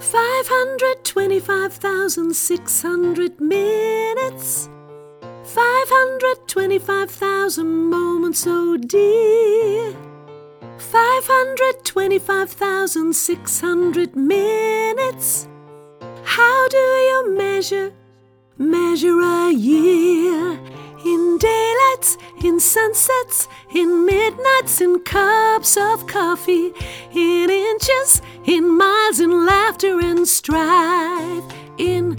525,600 minutes, 525,000 moments, oh dear. 525,600 minutes. How do you measure a year? In daylights, in sunsets, in midnights, in cups of coffee, in inches, in miles, in laughter and strife. In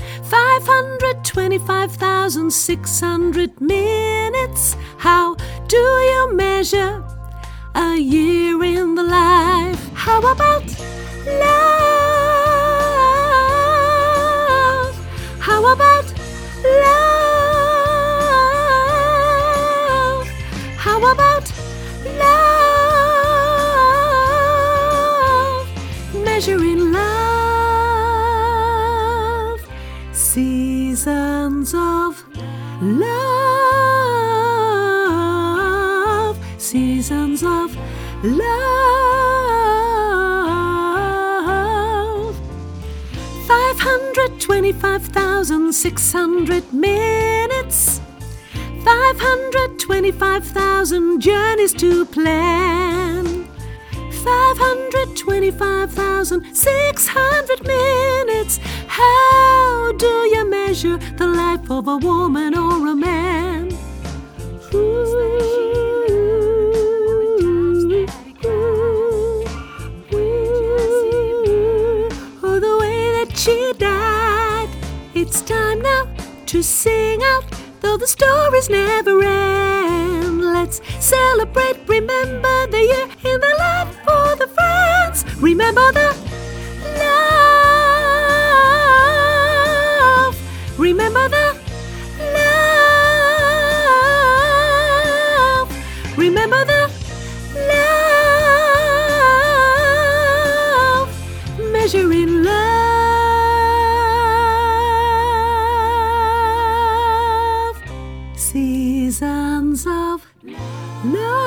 525,600 minutes, how do you measure a year in the life? How about love? How about love? How about love? Measuring love. Seasons of love. Seasons of love. 525,600 minutes. 525,000 journeys to plan. 525,600 minutes. How do you measure the life of a woman or a man? Oh, the way that she died. It's time now to sing out, though the stories never end. Let's celebrate, remember the year in the life for the friends. Remember the love. Remember the love. Remember the love. Measuring love. Seasons of love.